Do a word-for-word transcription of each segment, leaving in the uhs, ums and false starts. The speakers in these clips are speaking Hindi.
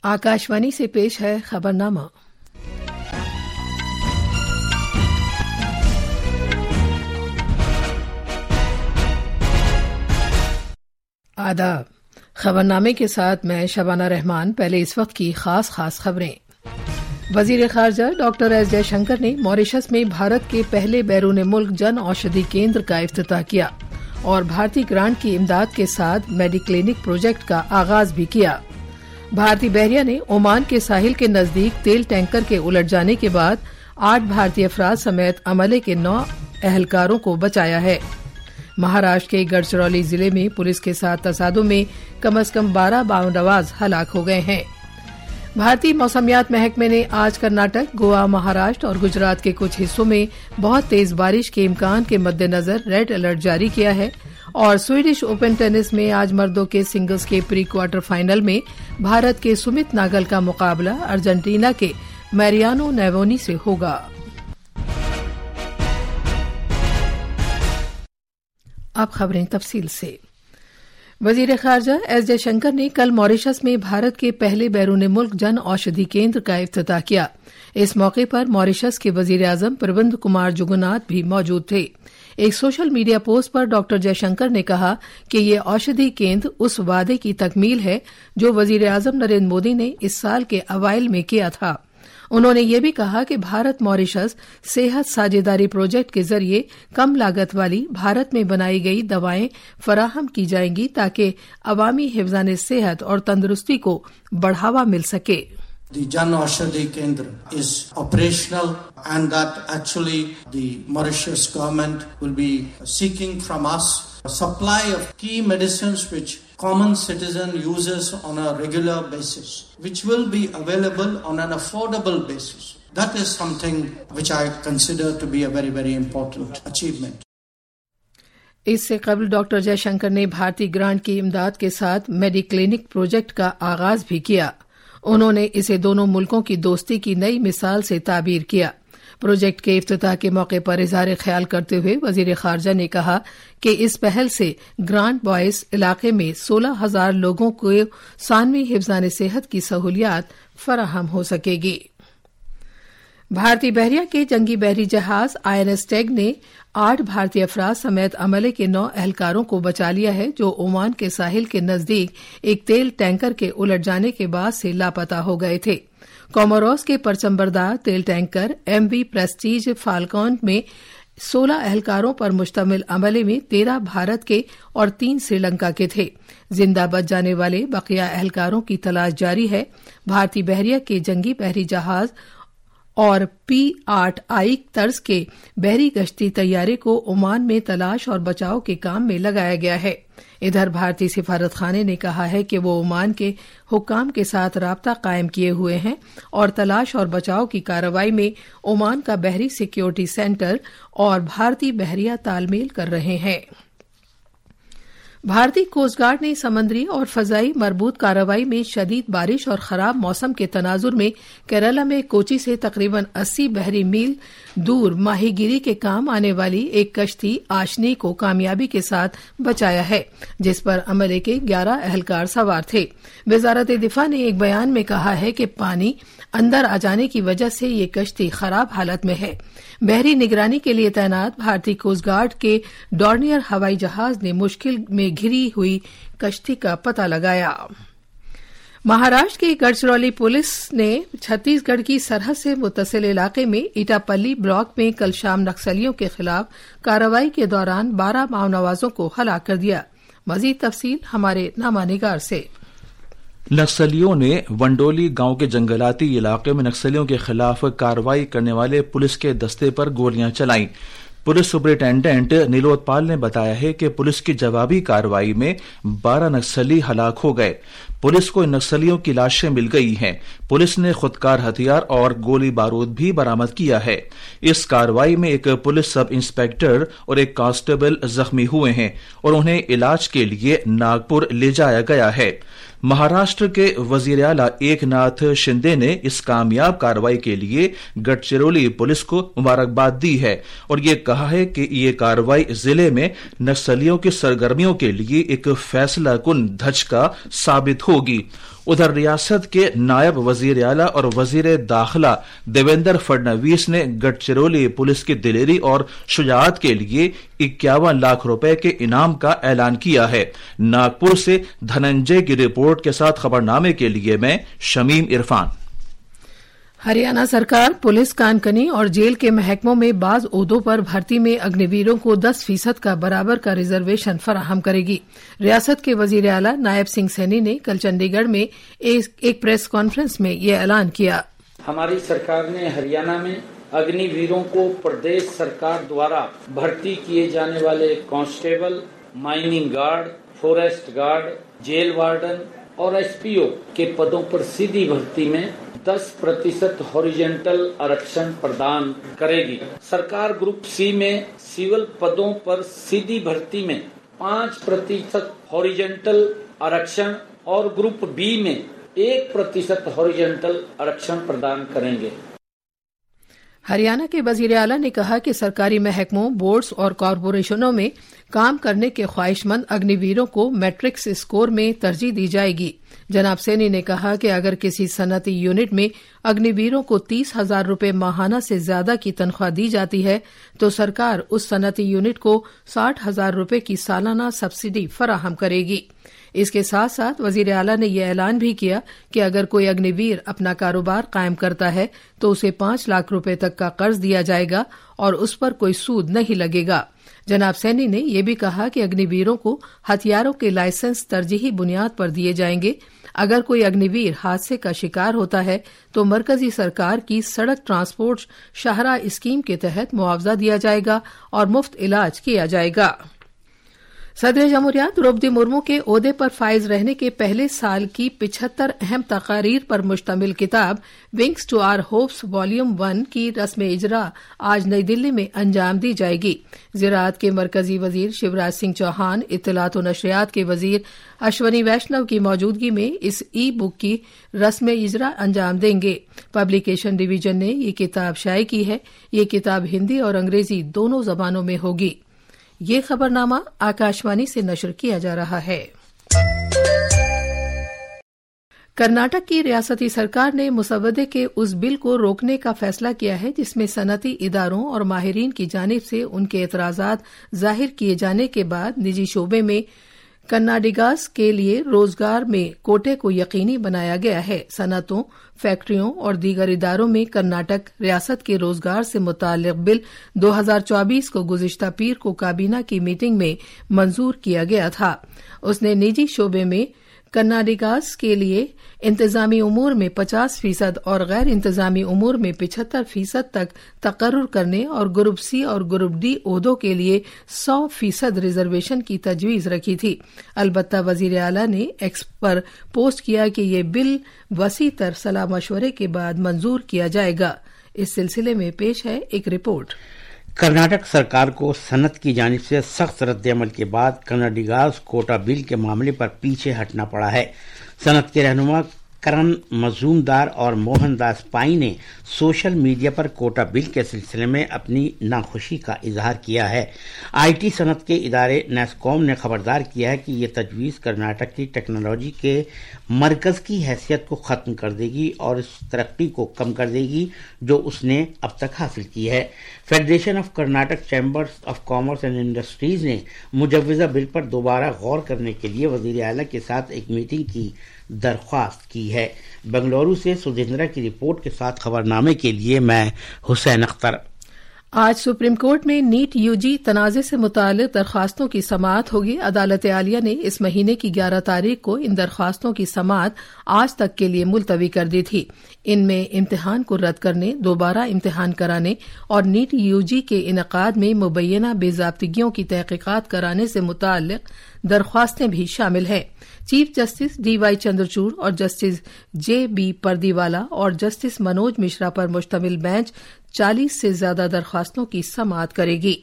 आकाशवाणी से पेश है खबरनामा। आदाब। खबरनामे के साथ मैं शबाना रहमान। पहले इस वक्त की खास खास खबरें। वजीर खारजा डॉक्टर एस जयशंकर ने मॉरिशस में भारत के पहले बैरून मुल्क जन औषधि केंद्र का इफ्तिताह किया और भारतीय ग्रांट की इमदाद के साथ मेडिक्लिनिक प्रोजेक्ट का आगाज भी किया। भारतीय बहरिया ने ओमान के साहिल के नजदीक तेल टैंकर के उलट जाने के बाद आठ भारतीय अफराद समेत अमले के नौ अहलकारों को बचाया है। महाराष्ट्र के गढ़चिरौली जिले में पुलिस के साथ तसादुम में कम अज कम बारह बावनवाज हलाक हो गए हैं। भारतीय मौसमियात महकमे ने आज कर्नाटक, गोवा, महाराष्ट्र और गुजरात के कुछ हिस्सों में बहुत तेज बारिश के इम्कान के मद्देनजर रेड अलर्ट जारी किया है। और स्वीडिश ओपन टेनिस में आज मर्दों के सिंगल्स के प्री क्वार्टर फाइनल में भारत के सुमित नागल का मुकाबला अर्जेंटीना के मैरियानो नेवोनी से होगा। अब खबरें तफसील से। वजीर खारजा एस जयशंकर ने कल मॉरिशस में भारत के पहले बैरून मुल्क जन औषधि केंद्र का इफ्तिताह किया। इस मौके पर मॉरिशस के वजीर आजम प्रविंद कुमार जुगन्नाथ भी मौजूद थे। एक सोशल मीडिया पोस्ट पर डॉक्टर जयशंकर ने कहा कि ये औषधि केंद्र उस वादे की तकमील है जो वजीर आजम नरेंद्र मोदी ने इस साल के अवाइल में किया था। उन्होंने ये भी कहा कि भारत मॉरिशस सेहत साझेदारी प्रोजेक्ट के जरिए कम लागत वाली भारत में बनाई गई दवाएं फराहम की जाएंगी ताकि अवामी हिफ्ज़ान सेहत और तंदुरुस्ती को बढ़ावा मिल सके। The Jan Aushadhi Kendra is operational, and that actually the Mauritius government will be seeking from us a supply of key medicines which common citizen uses on a regular basis, which will be available on an affordable basis. That is something which I consider to be a very, very important achievement. इससे कबल डॉक्टर जयशंकर ने भारतीय ग्रांट की इमदाद के साथ मेडिक्लिनिक प्रोजेक्ट का आगाज भी किया। उन्होंने इसे दोनों मुल्कों की दोस्ती की नई मिसाल से ताबीर किया। प्रोजेक्ट के इफ्तिताह के मौके पर इजहार ख्याल करते हुए वजीर खारजा ने कहा कि इस पहल से ग्रांट बॉयस इलाके में सोलह हजार लोगों को सानवी हिफ्ज़ान सेहत की सहूलियात फराहम हो सकेगी। भारतीय बहरिया के जंगी बहरी जहाज आईएनएस टैग ने आठ भारतीय अफराद समेत अमले के नौ अहलकारों को बचा लिया है जो ओमान के साहिल के नजदीक एक तेल टैंकर के उलट जाने के बाद से लापता हो गए थे। कोमोरोस के परचमबरदार तेल टैंकर एमवी प्रेस्टीज फाल्कॉन में सोलह अहलकारों पर मुश्तमिल अमले में तेरह भारत के और तीन श्रीलंका के थे। जिंदा बच जाने वाले बकिया अहलकारों की तलाश जारी है। भारतीय बहरिया के जंगी बहरी जहाज और पी आठ आई तर्ज के बहरी गश्ती तैयारे को ओमान में तलाश और बचाव के काम में लगाया गया है। इधर भारतीय सिफारत खाने ने कहा है कि वो ओमान के हुक्काम के साथ राब्ता कायम किए हुए हैं और तलाश और बचाव की कार्रवाई में ओमान का बहरी सिक्योरिटी सेंटर और भारतीय बहरिया तालमेल कर रहे हैं। भारतीय कोस्ट गार्ड ने समुद्री और फजाई मरबूत कार्रवाई में शदीद बारिश और खराब मौसम के तनाजुर में केरला में कोची से तकरीबन अस्सी बहरी मील दूर माहीगिरी के काम आने वाली एक कश्ती आशनी को कामयाबी के साथ बचाया है, जिस पर अमले के ग्यारह अहलकार सवार थे। वजारत दिफा ने एक बयान में कहा है कि पानी अंदर आ जाने की वजह से ये कश्ती खराब हालत में है। बहरी निगरानी के लिए तैनात भारतीय कोस्ट गार्ड के डॉर्नियर हवाई जहाज ने मुश्किल में घिरी हुई कश्ती का पता लगाया। महाराष्ट्र की गढ़चिरौली पुलिस ने छत्तीसगढ़ की सरहद से मुत्तसिल इलाके में इटापल्ली ब्लॉक में कल शाम नक्सलियों के खिलाफ कार्रवाई के दौरान बारह माओनवाजों को हलाक कर दिया। मजीद तफसील हमारे नामानिगार से। नक्सलियों ने वंडोली गांव के जंगलाती इलाके में नक्सलियों के खिलाफ कार्रवाई करने वाले पुलिस के दस्ते पर गोलियां चलाईं। पुलिस सुपरिटेंडेंट नीलोत्पाल ने बताया है कि पुलिस की जवाबी कार्रवाई में बारह नक्सली हलाक हो गए। पुलिस को इन नक्सलियों की लाशें मिल गई हैं। पुलिस ने खुदकार हथियार और गोली बारूद भी बरामद किया है। इस कार्रवाई में एक पुलिस सब इंस्पेक्टर और एक कांस्टेबल जख्मी हुए हैं और उन्हें इलाज के लिए नागपुर ले जाया गया है। महाराष्ट्र के वजीर आला एकनाथ शिंदे ने इस कामयाब कार्रवाई के लिए गढ़चिरौली पुलिस को मुबारकबाद दी है और ये कहा है कि ये कार्रवाई जिले में नक्सलियों की सरगर्मियों के लिए एक फैसला कुन धचका साबित होगी। उधर रियासत के नायब वजीर आला और वजीर दाखिला देवेंद्र फडणवीस ने गढ़चिरौली पुलिस की दिलेरी और शुजाअत के लिए इक्यावन लाख रुपए के इनाम का ऐलान किया है। नागपुर से धनंजय की रिपोर्ट के साथ खबरनामे के लिए मैं शमीम इरफान। हरियाणा सरकार पुलिस, कानकनी और जेल के महकमों में बाज ओहदों पर भर्ती में अग्निवीरों को दस फीसद का बराबर का रिजर्वेशन फराहम करेगी। रियासत के वजीर आला नायब सिंह सैनी ने कल चंडीगढ़ में एक, एक प्रेस कॉन्फ्रेंस में ये ऐलान किया। हमारी सरकार ने हरियाणा में अग्निवीरों को प्रदेश सरकार द्वारा भर्ती किए जाने वाले constable, mining guard, forest guard, jail warden और एसपीओ के पदों पर सीधी भर्ती में दस प्रतिशत हॉरिजेंटल आरक्षण प्रदान करेगी। सरकार ग्रुप सी में सिविल पदों पर सीधी भर्ती में पाँच प्रतिशत हॉरिजेंटल आरक्षण और ग्रुप बी में एक प्रतिशत हॉरिजेंटल आरक्षण प्रदान करेंगे। हरियाणा के वजीर आला ने कहा कि सरकारी महकमों, बोर्ड्स और कॉरपोरेशनों में काम करने के ख्वाहिशमंद अग्निवीरों को मैट्रिक्स स्कोर में तरजीह दी जाएगी। जनाब सैनी ने कहा कि अगर किसी सनती यूनिट में अग्निवीरों को तीस हजार रुपये माहाना से ज्यादा की तनख्वाह दी जाती है तो सरकार उस सनती यूनिट को साठ हजार रुपये की सालाना सब्सिडी फराहम करेगी। इसके साथ साथ वजीर आला ने यह ऐलान भी किया कि अगर कोई अग्निवीर अपना कारोबार कायम करता है तो उसे पांच लाख रुपए तक का कर्ज दिया जाएगा और उस पर कोई सूद नहीं लगेगा। जनाब सैनी ने यह भी कहा कि अग्निवीरों को हथियारों के लाइसेंस तरजीही बुनियाद पर दिए जाएंगे। अगर कोई अग्निवीर हादसे का शिकार होता है तो मरकजी सरकार की सड़क ट्रांसपोर्ट शाहरा स्कीम के तहत मुआवजा दिया जाएगा और मुफ्त इलाज किया जाएगा। सदर जमहूरिया द्रौपदी मुर्मू के ओहदे पर फाइज रहने के पहले साल की पिछहत्तर अहम तकारीर पर मुश्तमिल किताब Wings to Our Hopes volume one की रस्म इजरा आज नई दिल्ली में अंजाम दी जाएगी। ज़राअत के मरकजी वजीर शिवराज सिंह चौहान, इत्तलात व नशरियात के वजीर अश्वनी वैष्णव की मौजूदगी में इस ई बुक की रस्म इजरा अंजाम देंगे। पब्लिकेशन डिवीजन ने ये किताब शाये की है। ये किताब हिंदी और अंग्रेजी दोनों जबानों में होगी। ये खबरनामा आकाशवाणी से नशर किया जा रहा है। कर्नाटक की रियासती सरकार ने मुसवदे के उस बिल को रोकने का फैसला किया है जिसमें सनती इदारों और माहिरीन की जानिब से उनके एतराजात जाहिर किए जाने के बाद निजी शोबे में कन्नाडिगास के लिए रोजगार में कोटे को यकीनी बनाया गया है। सनतों, फैक्ट्रियों और दीगर इदारों में कर्नाटक रियासत के रोजगार से मुताल्लिक बिल दो हजार चौबीस को गुज़िश्ता पीर को काबीना की मीटिंग में मंजूर किया गया था। उसने निजी शोबे में कन्नाडिगास के लिए इंतजामी उमूर में पचास फीसद और गैर इंतजामी उमूर में पिछहत्तर फीसद तक तकर्रुर करने और ग्रुप सी और ग्रुप डी ओहदों के लिए सौ फीसद रिजर्वेशन की तजवीज रखी थी। अलबत्ता वजीर आला ने एक्स पर पोस्ट किया कि ये बिल वसी तर सलाह मशवरे के बाद मंजूर किया जाएगा। इस सिलसिले में पेश है एक रिपोर्ट। कर्नाटक सरकार को सनत की जानिब से सख्त रद्द-ए-अमल के बाद कन्नाडिगास कोटा बिल के मामले पर पीछे हटना पड़ा है। सनत के रहनुमा करण मजूमदार और मोहनदास पाई ने सोशल मीडिया पर कोटा बिल के सिलसिले में अपनी नाखुशी का इजहार किया है। आईटी सनत के इदारे नेस्कॉम ने खबरदार किया है कि ये तजवीज़ कर्नाटक की टेक्नोलॉजी के मरकज की हैसियत को ख़त्म कर देगी और इस तरक्की को कम कर देगी जो उसने अब तक हासिल की है। Federation of Karnataka Chambers of Commerce and Industries ने मुजव्वज़ा बिल पर दोबारा गौर करने के लिए वज़ीर आला के साथ एक मीटिंग की दरख्वास्त की है। बेंगलुरु से सुधींद्रा की रिपोर्ट के साथ खबरनामे के लिए मैं हुसैन अख्तर। आज सुप्रीम कोर्ट में नीट यूजी तनाज़े से मुताल्लिक़ दरख्वास्तों की समाअत होगी। अदालत आलिया ने इस महीने की ग्यारह तारीख को इन दरख्वास्तों की समाअत आज तक के लिए मुलतवी कर दी थी। इनमें इम्तिहान को रद्द करने, दोबारा इम्तिहान कराने और नीट यूजी के इनकाद में मुबैना बेज़ाब्तिगियों की तहकीकात कराने से मुताल्लिक़ दरख्वास्तें भी शामिल हैं। Chief justice D Y Chandrachud और जस्टिस जे बी पर्दीवाला और जस्टिस मनोज मिश्रा पर मुश्तमिल बेंच चालीस से ज्यादा दरख्वास्तों की समाअत करेगी।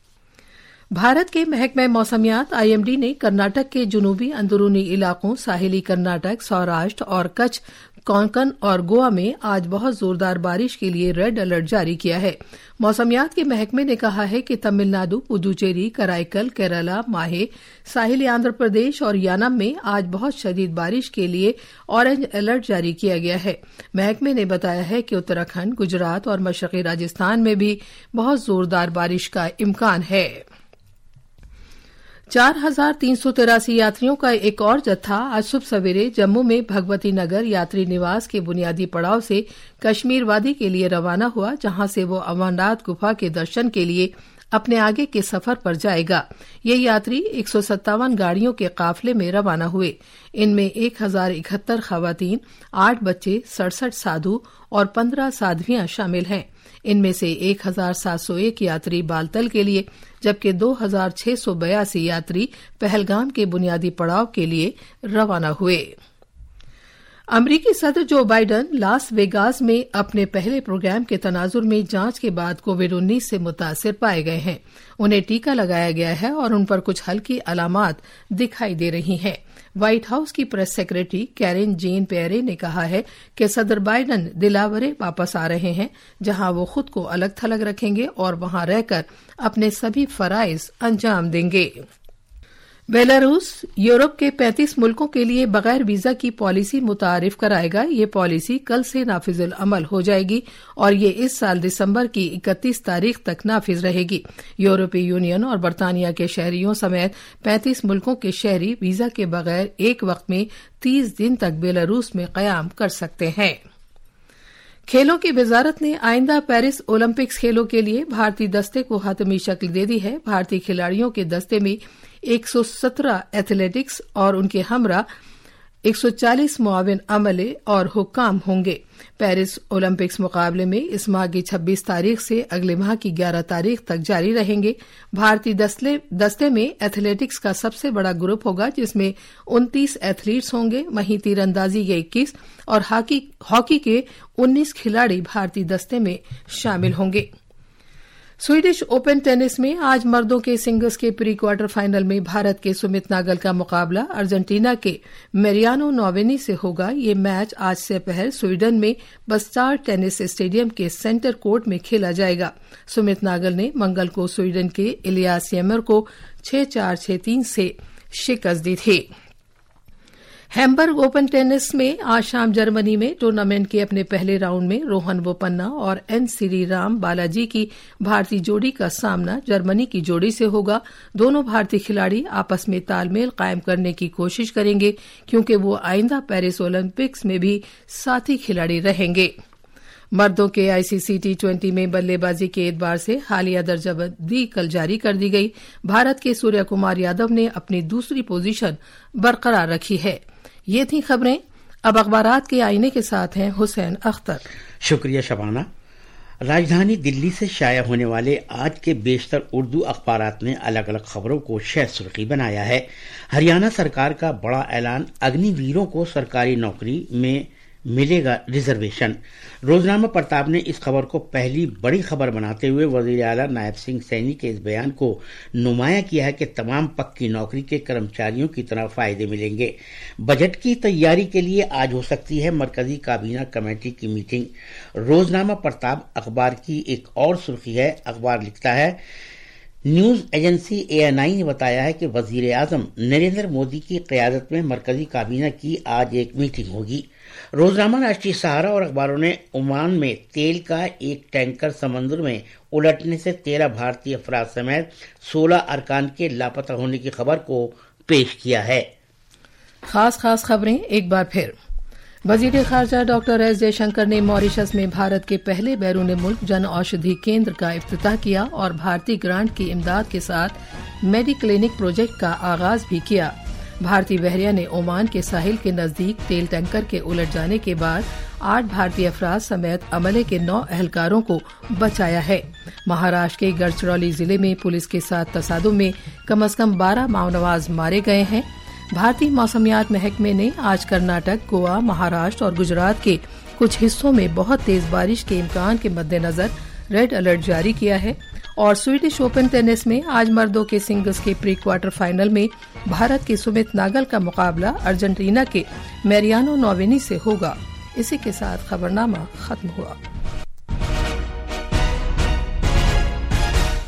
भारत के महकमा मौसमियात आईएमडी ने कर्नाटक के जुनूबी अंदरूनी इलाकों, साहिली कर्नाटक, सौराष्ट्र और कच्छ कोंकण और गोवा में आज बहुत जोरदार बारिश के लिए रेड अलर्ट जारी किया है। मौसमियात के महकमे ने कहा है कि तमिलनाडु, पुदुचेरी, कराईकल, केरला, माहे, साहिली आंध्र प्रदेश और यानम में आज बहुत शदीद बारिश के लिए ऑरेंज अलर्ट जारी किया गया है। महकमे ने बताया है कि उत्तराखंड, गुजरात और मशरकी राजस्थान में भी बहुत जोरदार बारिश का इम्कान है। चार हजार तीन सौ तिरासी यात्रियों का एक और जत्था आज सुबह सवेरे जम्मू में भगवती नगर यात्री निवास के बुनियादी पड़ाव से कश्मीर वादी के लिए रवाना हुआ, जहां से वो अमरनाथ गुफा के दर्शन के लिए अपने आगे के सफर पर जाएगा। ये यात्री एक सौ सत्तावन गाड़ियों के काफिले में रवाना हुए। इनमें एक हजार इकहत्तर खवातीन, आठ बच्चे, सड़सठ साधु और पंद्रह साध्वियां शामिल हैं। इनमें से एक हजार सात सौ एक यात्री बालतल के लिए, जबकि दो हजार छह सौ बयासी यात्री पहलगाम के बुनियादी पड़ाव के लिए रवाना हुए। अमरीकी सदर जो बाइडन लास वेगास में अपने पहले प्रोग्राम के तनाजुर में जांच के बाद कोविड उन्नीस से मुतासिर पाए गए हैं। उन्हें टीका लगाया गया है और उन पर कुछ हल्की अलामात दिखाई दे रही हैं। व्हाइट हाउस की press secretary Karine Jean Pierre ने कहा है कि सदर बाइडन दिलावरे वापस आ रहे हैं, जहां वो खुद को अलग थलग रखेंगे और वहां रहकर अपने सभी फराइज अंजाम देंगे। बेलारूस यूरोप के पैंतीस मुल्कों के लिए बगैर वीजा की पॉलिसी मुतारिफ कराएगा। ये पॉलिसी कल से नाफिजुल अमल हो जाएगी और ये इस साल दिसंबर की इकतीस तारीख तक नाफिज रहेगी। यूरोपीय यूनियन और बरतानिया के शहरियों समेत पैंतीस मुल्कों के शहरी वीजा के बगैर एक वक्त में तीस दिन तक बेलारूस में कयाम कर सकते हैं। खेलों की वजारत ने आइंदा पेरिस ओलंपिक्स खेलों के लिए भारतीय दस्ते को हातमी शक्ल दे दी है। भारतीय खिलाड़ियों के दस्ते में एक सौ सत्रह एथलेटिक्स और उनके हमरा एक सौ चालीस मुआविन अमले और हुक्काम होंगे। पेरिस ओलंपिक्स मुकाबले में इस माह की छब्बीस तारीख से अगले माह की ग्यारह तारीख तक जारी रहेंगे। भारतीय दस्ते में एथलेटिक्स का सबसे बड़ा ग्रुप होगा, जिसमें उनतीस एथलीट्स होंगे। वहीं तीरंदाजी के इक्कीस और हॉकी के उन्नीस खिलाड़ी भारतीय दस्ते में शामिल होंगे। स्वीडिश ओपन टेनिस में आज मर्दों के सिंगल्स के प्री क्वार्टर फाइनल में भारत के सुमित नागल का मुकाबला अर्जेंटीना के मैरियानो नोवेनी से होगा। ये मैच आज से पहर स्वीडन में बस्टार टेनिस स्टेडियम के सेंटर कोर्ट में खेला जाएगा। सुमित नागल ने मंगल को स्वीडन के इलियास येमर को छह चार छह तीन से शिकस्त दी थी। हैम्बर्ग ओपन टेनिस में आज शाम जर्मनी में टूर्नामेंट के अपने पहले राउंड में रोहन बोपन्ना और एन श्रीराम बालाजी की भारतीय जोड़ी का सामना जर्मनी की जोड़ी से होगा। दोनों भारतीय खिलाड़ी आपस में तालमेल कायम करने की कोशिश करेंगे, क्योंकि वो आइंदा पेरिस ओलंपिक्स में भी साथी खिलाड़ी रहेंगे। मर्दों के आईसीसी टी ट्वेंटी में बल्लेबाजी के एतबार से हालिया दर्जाबंदी कल जारी कर दी गई। भारत के सूर्य कुमार यादव ने अपनी दूसरी पोजीशन बरकरार रखी है। ये थी खबरें। अब अखबारात के आईने के साथ हैं हुसैन अख्तर। शुक्रिया शबाना। राजधानी दिल्ली से शाया होने वाले आज के बेशतर उर्दू अखबारात ने अलग अलग खबरों को शह सुर्खी बनाया है। हरियाणा सरकार का बड़ा ऐलान, अग्निवीरों को सरकारी नौकरी में मिलेगा रिजर्वेशन। रोजनामा प्रताप ने इस खबर को पहली बड़ी खबर बनाते हुए वजीर आला नायब सिंह सैनी के इस बयान को नुमाया किया है कि तमाम पक्की नौकरी के कर्मचारियों की तरह फायदे मिलेंगे। बजट की तैयारी के लिए आज हो सकती है मरकजी काबीना कमेटी की मीटिंग। रोजनामा प्रताप अखबार की एक और सुर्खी है। अखबार लिखता है, news agency A N I ने बताया है कि वजीर आजम नरेंद्र मोदी की क़यादत में मरकजी काबीना की आज एक मीटिंग होगी। रोजनामा, राष्ट्रीय सहारा और अखबारों ने ओमान में तेल का एक टैंकर समंदर में उलटने से तेरह भारतीय अफराद समेत सोलह अरकान के लापता होने की खबर को पेश किया है। खास खास खबरें एक बार फिर। वजीर खारजा डॉक्टर एस जयशंकर ने मॉरिशस में भारत के पहले बैरून मुल्क जन औषधि केंद्र का इफ्तिताह किया और भारतीय ग्रांट की इमदाद के साथ मेडिक्लिनिक प्रोजेक्ट का आगाज भी किया। भारतीय बहरिया ने ओमान के साहिल के नजदीक तेल टैंकर के उलट जाने के बाद आठ भारतीय अफराद समेत अमले के नौ अहलकारों को बचाया है। महाराष्ट्र के गढ़चिरौली जिले में पुलिस के साथ तसादुम में कम अज कम बारह माओनवाज मारे गए हैं। भारतीय मौसमियात महकमे ने आज कर्नाटक, गोवा, महाराष्ट्र और गुजरात के कुछ हिस्सों में बहुत तेज बारिश के इम्कान के मद्देनजर रेड अलर्ट जारी किया है। और स्वीडिश ओपन टेनिस में आज मर्दों के सिंगल्स के प्री क्वार्टर फाइनल में भारत के सुमित नागल का मुकाबला अर्जेंटीना के मैरियानो नोवेनी से होगा। इसी के साथ खबरनामा खत्म हुआ।